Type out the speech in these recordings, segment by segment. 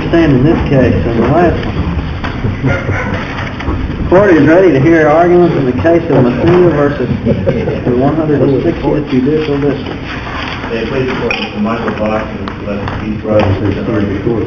stand in this case and the last one? The court is ready to hear arguments in the case of Mathia versus the 160th Judicial District. May it please the court, Mr. Michael Bach and Mr. Keith Rose is in court.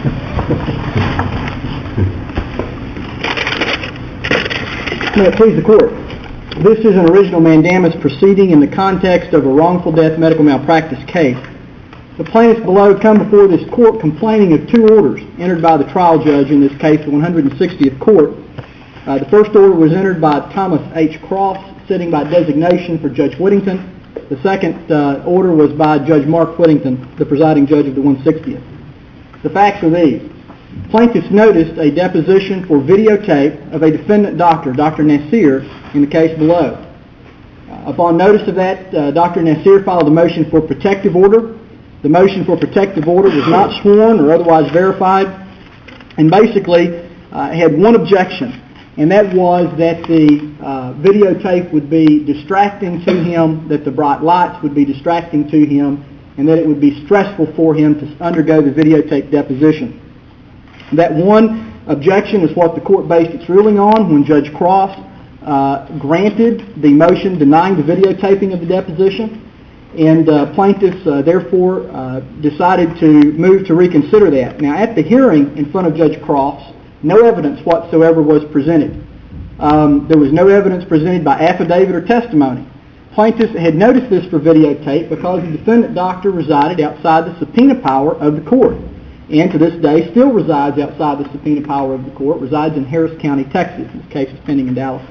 May it please the court. This is an original mandamus proceeding in the context of a wrongful death medical malpractice case. The plaintiffs below come before this court complaining of two orders entered by the trial judge in this case, the 160th court. The first order was entered by Thomas H. Cross, sitting by designation for Judge Whittington. The second order was by Judge Mark Whittington, the presiding judge of the 160th. The facts are these. Plaintiffs noticed a deposition for videotape of a defendant doctor, Dr. Nasir, in the case below. Upon notice of that, Dr. Nasir filed a motion for protective order. The motion for protective order was not sworn or otherwise verified, and basically had one objection, and that was that the videotape would be distracting to him, that the bright lights would be distracting to him, and that it would be stressful for him to undergo the videotape deposition. That one objection is what the court based its ruling on when Judge Cross granted the motion denying the videotaping of the deposition, and plaintiffs therefore decided to move to reconsider that. Now, at the hearing in front of Judge Cross, no evidence whatsoever was presented. There was no evidence presented by affidavit or testimony. Plaintiffs had noticed this for videotape because the defendant doctor resided outside the subpoena power of the court, and to this day still resides outside the subpoena power of the court, resides in Harris County, Texas. This case is pending in Dallas.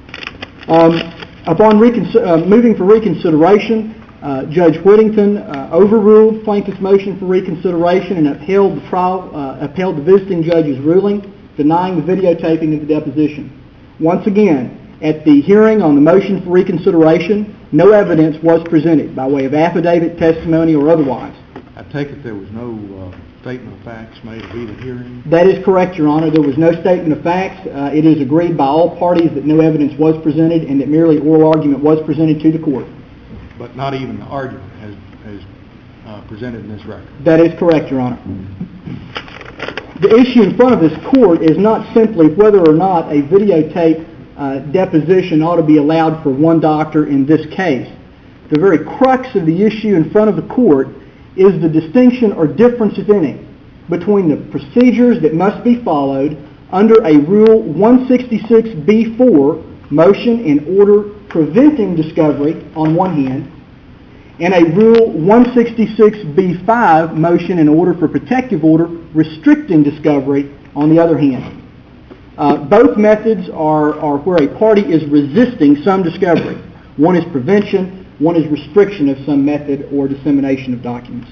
Upon moving for reconsideration, Judge Whittington overruled plaintiff's motion for reconsideration and upheld the visiting judge's ruling denying the videotaping of the deposition. Once again, at the hearing on the motion for reconsideration, no evidence was presented by way of affidavit, testimony, or otherwise. I take it there was no statement of facts made at either hearing? That is correct, Your Honor. There was no statement of facts. It is agreed by all parties that no evidence was presented and that merely oral argument was presented to the court. But not even the argument as presented in this record? That is correct, Your Honor. The issue in front of this court is not simply whether or not a videotape deposition ought to be allowed for one doctor in this case. The very crux of the issue in front of the court is the distinction or difference, if any, between the procedures that must be followed under a Rule 166b-4 motion in order preventing discovery on one hand, and a Rule 166b-5 motion in order for protective order restricting discovery on the other hand. Both methods are where a party is resisting some discovery. One is prevention, one is restriction of some method or dissemination of documents.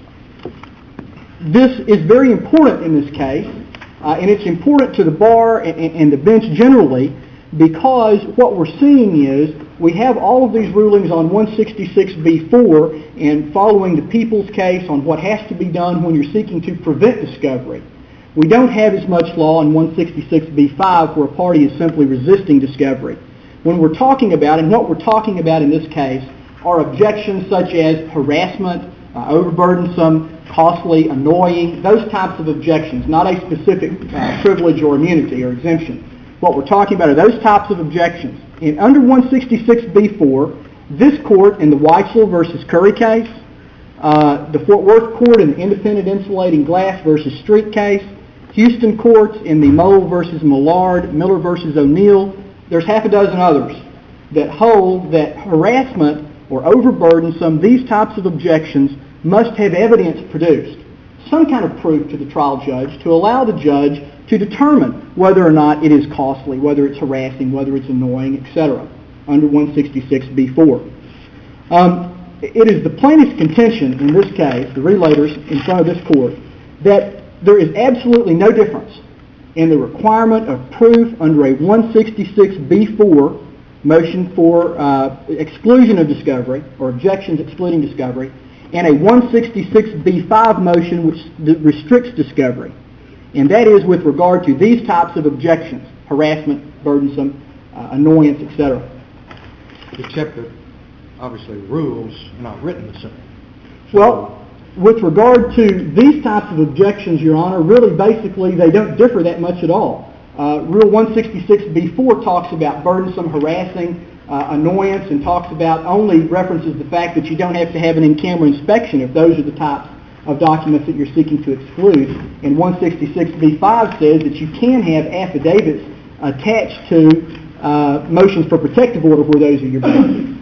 This is very important in this case, and it's important to the bar and the bench generally, because what we're seeing is we have all of these rulings on 166b-4 and following the People's case on what has to be done when you're seeking to prevent discovery. We don't have as much law on 166b-5 where a party is simply resisting discovery. When we're talking about, and what we're talking about in this case, are objections such as harassment, overburdensome, costly, annoying, those types of objections, not a specific privilege or immunity or exemption. What we're talking about are those types of objections. And under 166b-4, this court in the Weitzel versus Curry case, the Fort Worth court in the Independent Insulating Glass versus Street case, Houston courts in the Mole versus Millard, Miller versus O'Neill, there's half a dozen others that hold that harassment or overburdensome, these types of objections must have evidence produced, some kind of proof to the trial judge to allow the judge to determine whether or not it is costly, whether it's harassing, whether it's annoying, etc. under 166b-4. It is the plaintiff's contention in this case, the relators in front of this court, that there is absolutely no difference in the requirement of proof under a 166b-4 motion for exclusion of discovery or objections excluding discovery and a 166b-5 motion which restricts discovery. And that is with regard to these types of objections, harassment, burdensome, annoyance, etc. Except that, obviously, rules are not written the same. Well, With regard to these types of objections, Your Honor, really basically they don't differ that much at all. Rule 166b-4 talks about burdensome, harassing, annoyance, and talks about only references the fact that you don't have to have an in-camera inspection if those are the types of documents that you're seeking to exclude. And 166b-5 says that you can have affidavits attached to motions for protective order where those are your bases.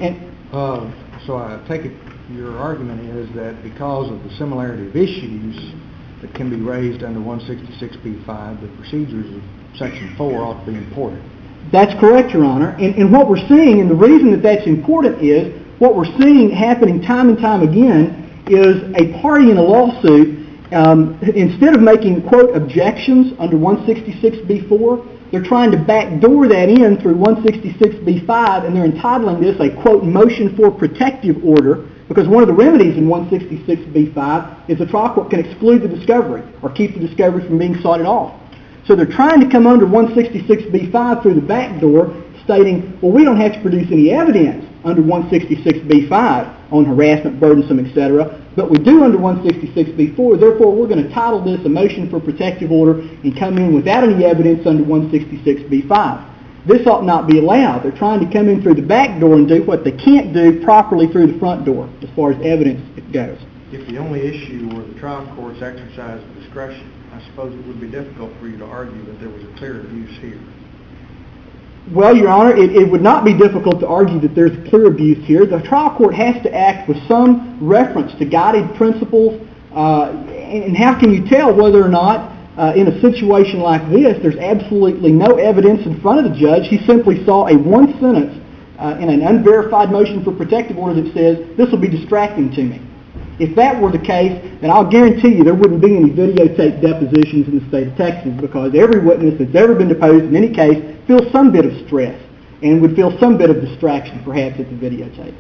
So I take it your argument is that because of the similarity of issues that can be raised under 166b-5, the procedures of Section 4 ought to be important. That's correct, Your Honor. And what we're seeing, and the reason that that's important is, what we're seeing happening time and time again is a party in a lawsuit, instead of making, quote, objections under 166b-4, they're trying to backdoor that in through 166b-5, and they're entitling this a, quote, motion for protective order, because one of the remedies in 166b-5 is the trial court can exclude the discovery or keep the discovery from being sought at all. So they're trying to come under 166b-5 through the back door, stating, well, we don't have to produce any evidence under 166b-5 on harassment, burdensome, etc., but we do under 166b-4, therefore we're going to title this a motion for protective order and come in without any evidence under 166b-5. This ought not be allowed. They're trying to come in through the back door and do what they can't do properly through the front door as far as evidence goes. If the only issue were the trial court's exercise of discretion, I suppose it would be difficult for you to argue that there was a clear abuse here. Well, Your Honor, it would not be difficult to argue that there's clear abuse here. The trial court has to act with some reference to guided principles, and how can you tell whether or not in a situation like this there's absolutely no evidence in front of the judge? He simply saw a one sentence in an unverified motion for protective order that says, this will be distracting to me. If that were the case, then I'll guarantee you there wouldn't be any videotaped depositions in the state of Texas, because every witness that's ever been deposed in any case feels some bit of stress and would feel some bit of distraction perhaps at the videotape.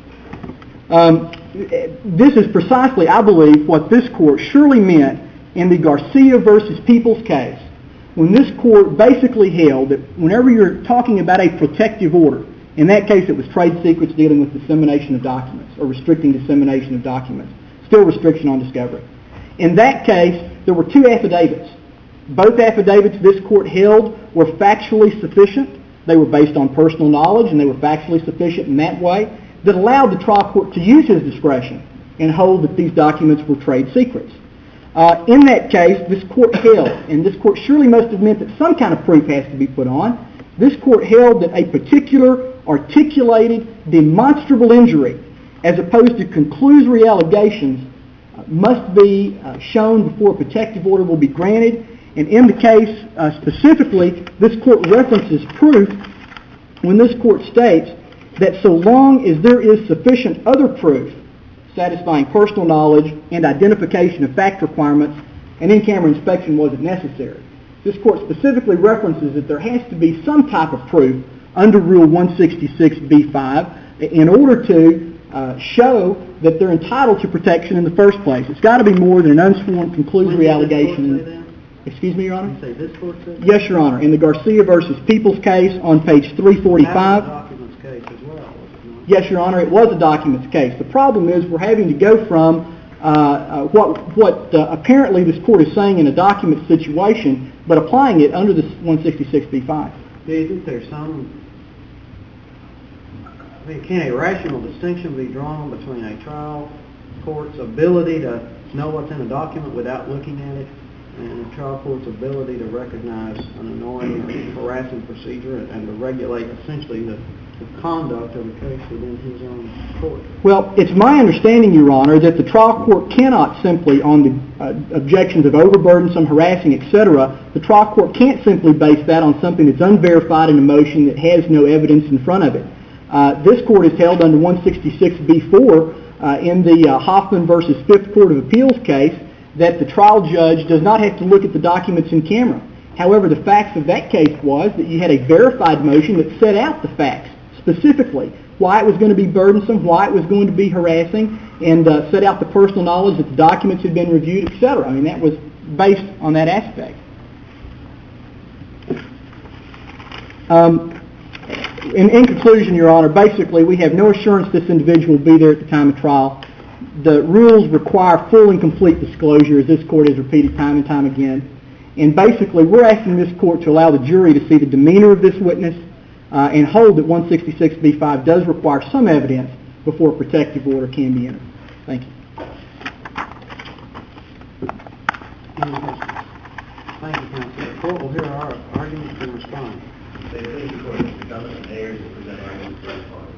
This is precisely, I believe, what this court surely meant in the Garcia versus Peoples case, when this court basically held that whenever you're talking about a protective order, in that case it was trade secrets dealing with dissemination of documents or restricting dissemination of documents, still restriction on discovery. In that case, there were two affidavits. Both affidavits this court held were factually sufficient. They were based on personal knowledge, and they were factually sufficient in that way that allowed the trial court to use his discretion and hold that these documents were trade secrets. In that case, this court held, and this court surely must have meant that some kind of proof has to be put on, this court held that a particular articulated, demonstrable injury, as opposed to conclusory allegations, must be shown before a protective order will be granted. And in the case specifically, this court references proof when this court states that so long as there is sufficient other proof satisfying personal knowledge and identification of fact requirements, an in-camera inspection wasn't necessary. This court specifically references that there has to be some type of proof under Rule 166b-5 in order to show that they're entitled to protection in the first place. It's got to be more than an unsworn conclusory allegation. Excuse me, Your Honor? You say this court said? Yes, Your Honor. In the Garcia versus Peoples case on page 345. That was a documents case as well, was it not? Yes, Your Honor, it was a documents case. The problem is we're having to go from what apparently this court is saying in a document situation, but applying it under this 166b-5. Do you think there's can a rational distinction be drawn between a trial court's ability to know what's in a document without looking at it and a trial court's ability to recognize an annoying or harassing procedure and to regulate essentially the conduct of the case within his own court? Well, it's my understanding, Your Honor, that the trial court cannot simply, on the objections of overburdensome, harassing, etc., the trial court can't simply base that on something that's unverified in a motion that has no evidence in front of it. This court is held under 166b-4 in the Hoffman versus Fifth Court of Appeals case that the trial judge does not have to look at the documents in camera. However, the facts of that case was that you had a verified motion that set out the facts specifically, why it was going to be burdensome, why it was going to be harassing, and set out the personal knowledge that the documents had been reviewed, etc. I mean, that was based on that aspect. In conclusion, Your Honor, basically we have no assurance this individual will be there at the time of trial. the rules require full and complete disclosure, as this court has repeated time and time again. And basically, we're asking this court to allow the jury to see the demeanor of this witness and hold that 166b5 does require some evidence before a protective order can be entered. Thank you. Thank you, counsel. The court will hear our arguments and respond. They please report to the government heirs to present arguments for the party.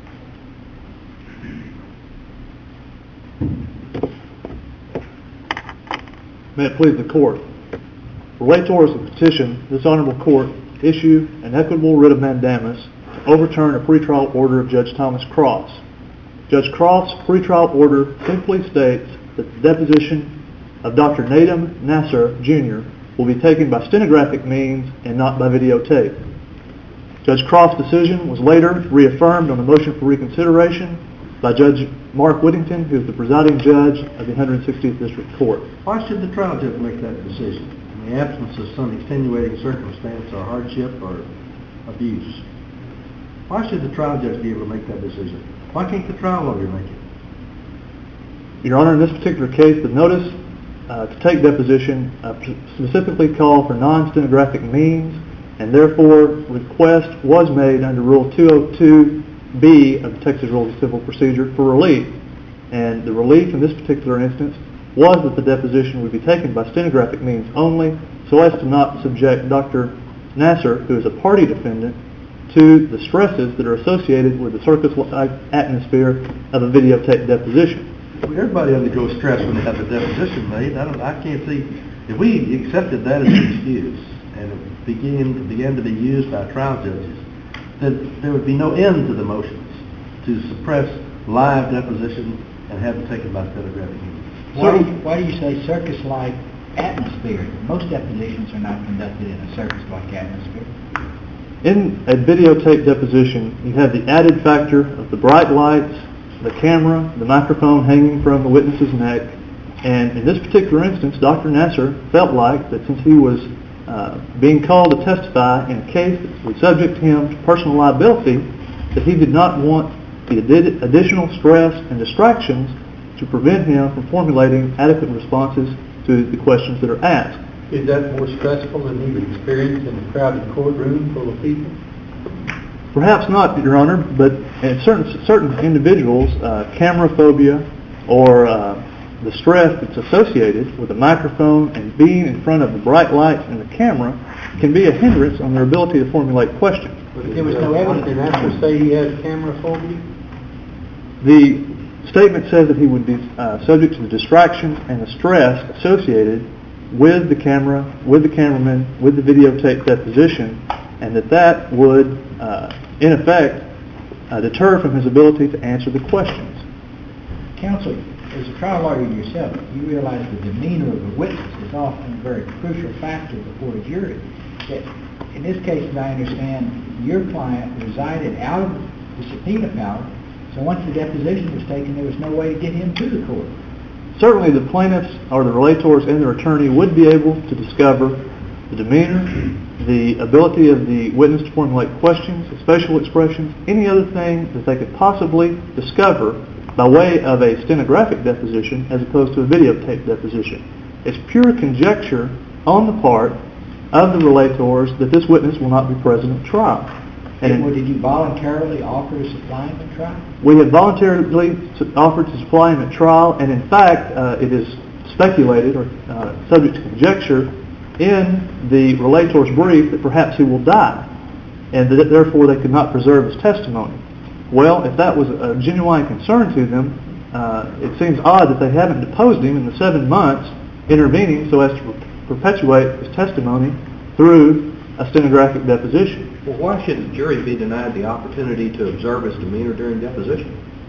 May it please the court. Relators of petition this honorable court issue an equitable writ of mandamus to overturn a pretrial order of Judge Thomas Cross. Judge Cross' pretrial order simply states that the deposition of Dr. Nadam Nasser, Jr. will be taken by stenographic means and not by videotape. Judge Cross' decision was later reaffirmed on the motion for reconsideration by Judge Mark Whittington, who is the presiding judge of the 160th District Court. Why should the trial judge make that decision in the absence of some extenuating circumstance or hardship or abuse? Why should the trial judge be able to make that decision? Why can't the trial lawyer make it? Your Honor, in this particular case, the notice to take deposition specifically called for non-stenographic means, and therefore request was made under Rule 202B of the Texas Rules of Civil Procedure for relief. And the relief in this particular instance was that the deposition would be taken by stenographic means only, so as to not subject Dr. Nasser, who is a party defendant, to the stresses that are associated with the circus-like atmosphere of a videotaped deposition. Everybody undergoes stress when they have a deposition made. I can't see, if we accepted that as an excuse and it began to be used by trial judges, then there would be no end to the motions to suppress live deposition and have it taken by stenographic means. Why do you say circus-like atmosphere? Most depositions are not conducted in a circus-like atmosphere. In a videotape deposition, you have the added factor of the bright lights, the camera, the microphone hanging from the witness's neck, and in this particular instance, Dr. Nasser felt like that since he was being called to testify in a case that would subject him to personal liability, that he did not want the additional stress and distractions to prevent him from formulating adequate responses to the questions that are asked. Is that more stressful than he would experience in a crowded courtroom full of people? Perhaps not, Your Honor, but in certain individuals, camera phobia or the stress that's associated with a microphone and being in front of the bright lights and the camera can be a hindrance on their ability to formulate questions. But there was no evidence. Did Nasser say he had camera phobia? The statement says that he would be subject to the distraction and the stress associated with the camera, with the cameraman, with the videotape deposition, and that would, in effect, deter from his ability to answer the questions. Counsel, as a trial lawyer yourself, you realize the demeanor of the witness is often a very crucial factor before a jury. In this case, as I understand, your client resided out of the subpoena power, so once the deposition was taken, there was no way to get him to the court. Certainly the plaintiffs or the relators and their attorney would be able to discover the demeanor, the ability of the witness to formulate questions, facial expressions, any other thing that they could possibly discover by way of a stenographic deposition as opposed to a videotape deposition. It's pure conjecture on the part of the relators that this witness will not be present at trial. And did you voluntarily offer to supply him at trial? We have voluntarily offered to supply him at trial, and in fact, it is speculated or subject to conjecture in the relator's brief that perhaps he will die, and that therefore they could not preserve his testimony. Well, if that was a genuine concern to them, it seems odd that they haven't deposed him in the 7 months intervening so as to perpetuate his testimony through a stenographic deposition. Well, why should the jury be denied the opportunity to observe his demeanor during deposition?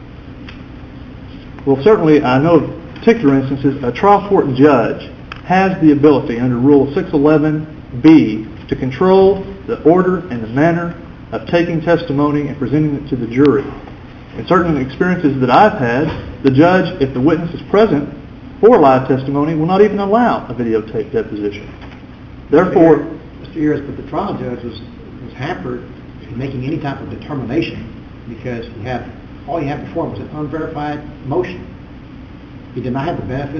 Well, certainly, I know of particular instances, a trial court judge has the ability under Rule 611B to control the order and the manner of taking testimony and presenting it to the jury. In certain experiences that I've had, the judge, if the witness is present for live testimony, will not even allow a videotape deposition. Therefore, Mr. Ayers, but the trial judge was hampered in making any type of determination because all you had before was an unverified motion. he did not have the benefit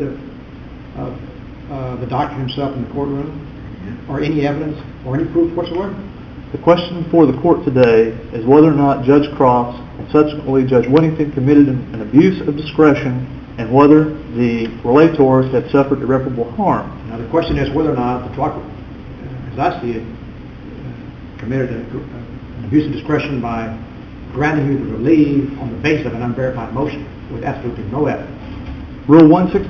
of the doctor himself in the courtroom, or any evidence, or any proof whatsoever? The question before the court today is whether or not Judge Crofts and subsequently Judge Whittington committed an abuse of discretion and whether the relators had suffered irreparable harm. Now the question is whether or not the trial court, as I see it, committed an abuse of discretion by granting you the relief on the basis of an unverified motion with absolutely no evidence. Rule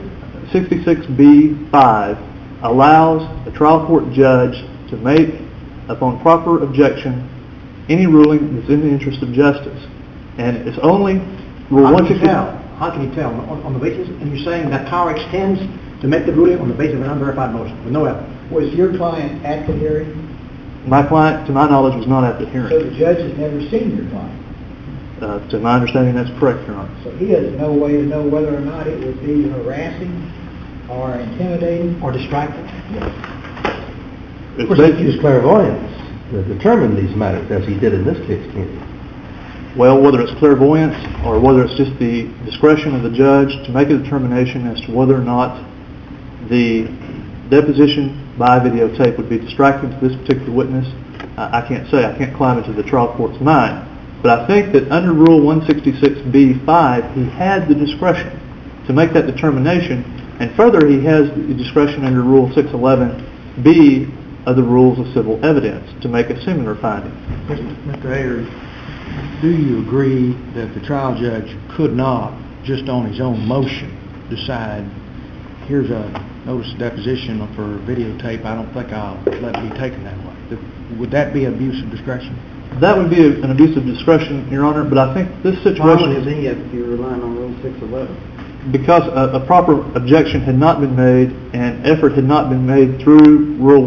166B-5 allows the trial court judge to make, upon proper objection, any ruling that's in the interest of justice. And it's only Rule 166... How can you tell? On the basis, and you're saying that power extends to make the ruling on the basis of an unverified motion with no evidence. Was your client at the hearing? My client, to my knowledge, was not at the hearing. So the judge has never seen your client? To my understanding, that's correct, Your Honor. So he has no way to know whether or not it would be harassing or intimidating Or distracting? Of course, he used clairvoyance to determine these matters, as he did in this case, can't he? Well, whether it's clairvoyance or whether it's just the discretion of the judge to make a determination as to whether or not the deposition by videotape would be distracting to this particular witness, I can't say. I can't climb into the trial court's mind. But I think that under Rule 166B-5, he had the discretion to make that determination, and further, he has the discretion under Rule 611B of the Rules of Civil Evidence to make a similar finding. Mr. Ayers, do you agree that the trial judge could not, just on his own motion, decide, here's a notice of deposition for videotape, I don't think I'll let it be taken that way? Would that be abuse of discretion? That would be an abuse of discretion, Your Honor, but I think this situation... Why would it be if you're relying on Rule 611? Because a proper objection had not been made and effort had not been made through Rule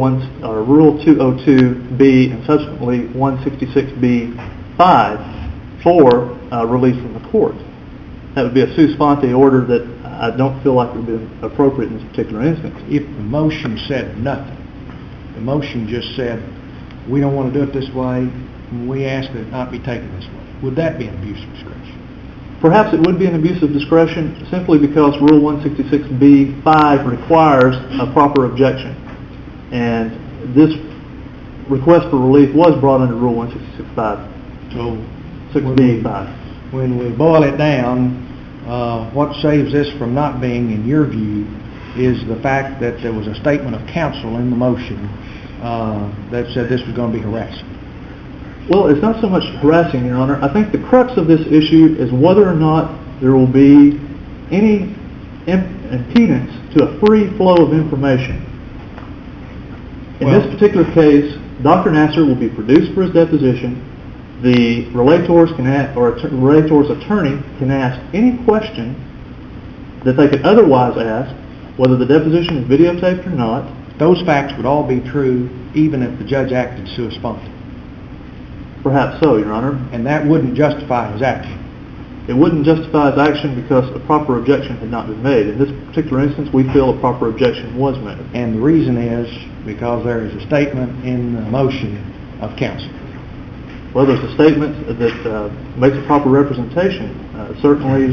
202B and subsequently 166B-5 for release from the court. That would be a sua sponte order that I don't feel like would be appropriate in this particular instance. If the motion said nothing, the motion just said, we don't want to do it this way, we ask that it not be taken this way, would that be an abuse of discretion? Perhaps it would be an abuse of discretion simply because Rule 166B-5 requires a proper objection. And this request for relief was brought under Rule 166B-5. So when we boil it down, what saves this from not being, in your view, is the fact that there was a statement of counsel in the motion that said this was going to be harassing. Well, it's not so much harassing, Your Honor. I think the crux of this issue is whether or not there will be any impedance to a free flow of information. In this particular case, Dr. Nasser will be produced for his deposition. The relator's attorney can ask any question that they could otherwise ask, whether the deposition is videotaped or not. Those facts would all be true even if the judge acted sua sponte. Perhaps so, Your Honor. And that wouldn't justify his action. It wouldn't justify his action because a proper objection had not been made. In this particular instance, we feel a proper objection was made. And the reason is because there is a statement in the motion of counsel. Well, there's a statement that makes a proper representation. Certainly,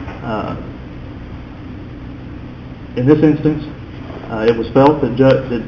in this instance, it was felt that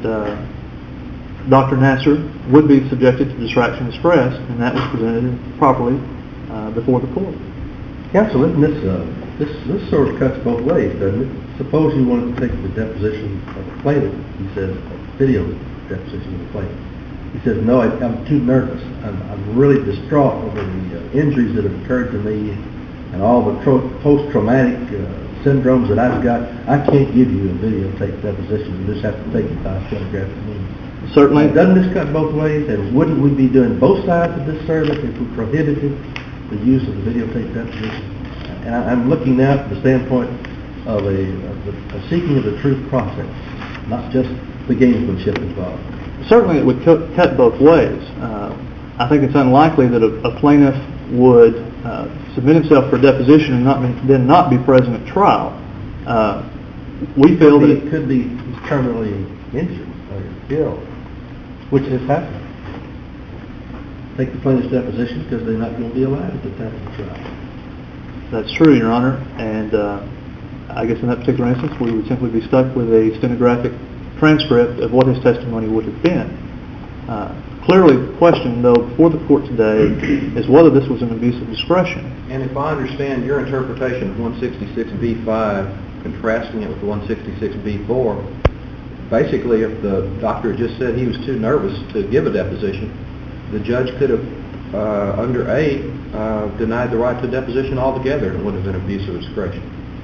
Dr. Nasser would be subjected to distraction and stress, and that was presented properly before the court. Counsel, isn't this sort of cuts both ways, doesn't it? Suppose you wanted to take the deposition of the plaintiff. He says, video deposition of the plaintiff. He says, no, I'm too nervous. I'm really distraught over the injuries that have occurred to me and all the post-traumatic syndromes that I've got. I can't give you a videotape deposition. You just have to take it by stenographic means. Certainly. Doesn't this cut both ways? And wouldn't we be doing both sides of this service if we prohibited the use of the videotape deposition? And I'm looking now from the standpoint of a seeking of the truth process, not just the gamesmanship involved. Certainly it would cut both ways. I think it's unlikely that a plaintiff would submit himself for deposition and then not be present at trial. We feel that it could be terminally injured or ill, which has happened. Take the plaintiff's deposition because they're not going to be alive at the time of the trial. That's true, Your Honor, and I guess in that particular instance, we would simply be stuck with a stenographic transcript of what his testimony would have been. Clearly, the question, though, before the court today is whether this was an abuse of discretion. And if I understand your interpretation of 166B5, contrasting it with 166B4, basically if the doctor had just said he was too nervous to give a deposition, the judge could have, under A, denied the right to deposition altogether, and it would have been abuse of discretion.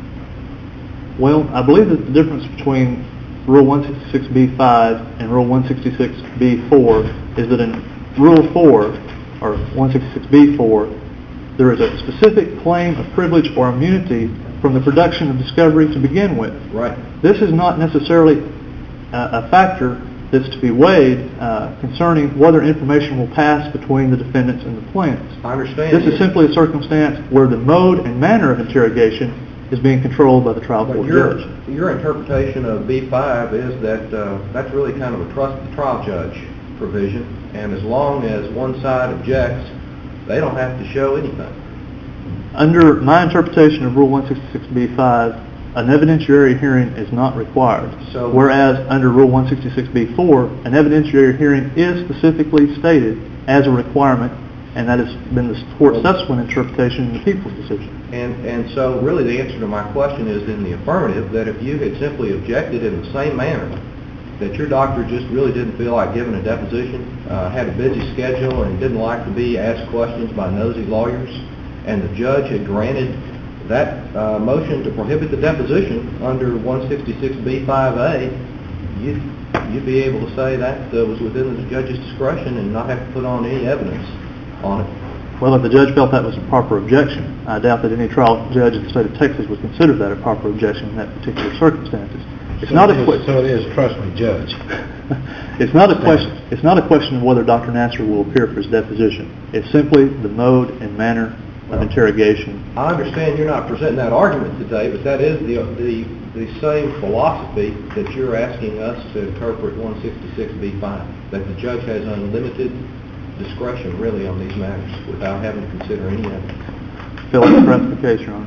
Well, I believe that the difference between Rule 166B5 and Rule 166B4 is that in Rule 4, or 166B4, there is a specific claim of privilege or immunity from the production of discovery to begin with. Right. This is not necessarily a factor that's to be weighed concerning whether information will pass between the defendants and the plaintiffs. I understand. This is simply a circumstance where the mode and manner of interrogation is being controlled by the trial court judge. Your interpretation of B5 is that that's really kind of a trust the trial judge provision, and as long as one side objects, they don't have to show anything. Under my interpretation of Rule 166B5, an evidentiary hearing is not required, whereas under Rule 166B4, an evidentiary hearing is specifically stated as a requirement, and that has been the court's subsequent interpretation in the people's decision. And so really the answer to my question is in the affirmative, that if you had simply objected in the same manner, that your doctor just really didn't feel like giving a deposition, had a busy schedule and didn't like to be asked questions by nosy lawyers, and the judge had granted that motion to prohibit the deposition under 166B5A, you'd be able to say that was within the judge's discretion and not have to put on any evidence on it. Well, if the judge felt that was a proper objection, I doubt that any trial judge in the state of Texas would consider that a proper objection in that particular circumstances. So it is trust me, judge. It's not a question of whether Dr. Nasser will appear for his deposition. It's simply the mode and manner of interrogation. I understand you're not presenting that argument today, but that is the same philosophy that you're asking us to interpret 166B5, that the judge has unlimited discretion really on these matters without having to consider any evidence. Phil, that's the case, Your Honor.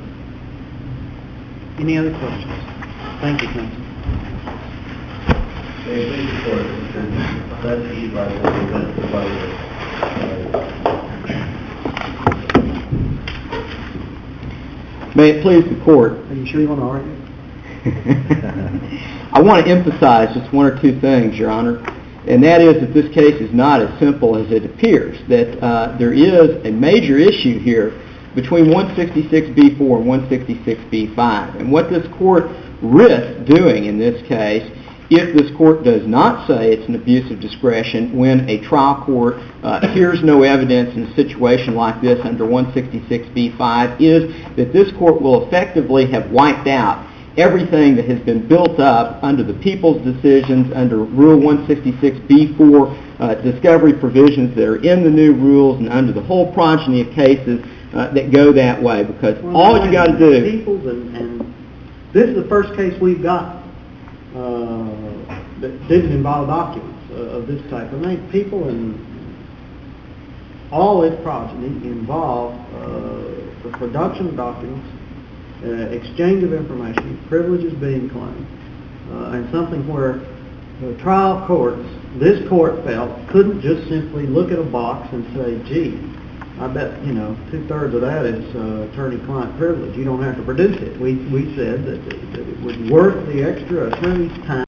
Any other questions? Thank you, counsel. May it please the court. Are you sure you want to argue? I want to emphasize just one or two things, Your Honor, and that is that this case is not as simple as it appears, that there is a major issue here between 166B4 and 166B5. And what this court risks doing in this case, if this court does not say it's an abuse of discretion when a trial court hears no evidence in a situation like this under 166B5, is that this court will effectively have wiped out everything that has been built up under the people's decisions, under Rule 166B4 discovery provisions that are in the new rules, and under the whole progeny of cases that go that way. Because all you got to do... People's and this is the first case we've got that didn't involve documents of this type. I mean, people and all its progeny involve the production of documents, exchange of information, privileges being claimed, and something where the trial courts, this court felt, couldn't just simply look at a box and say, gee, I bet, 2/3 of that is attorney-client privilege. You don't have to produce it. We said that it was worth the extra attorney's time